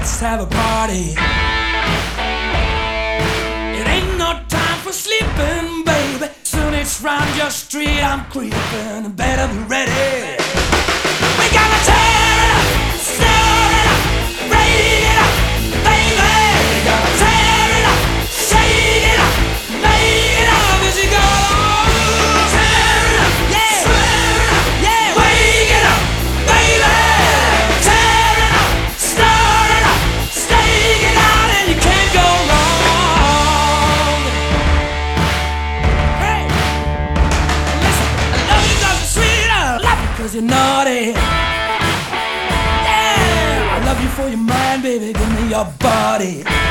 let's have a party. It ain't no time for sleeping, baby. Soon it's round your street, I'm creeping. Better be ready. We gotta tear it up, stir it up, break it up, baby. We gotta tear it up, shake it up, make it up as you go. Tear it up, yeah, stir it up, yeah, wake it up, baby. Tear it up, stir it up, stake it out, and you can't go wrong. Hey, listen, I love you 'cause you're sweet, I love you 'cause you're naughty. Yeah, I love you for your mind, baby, give me your body.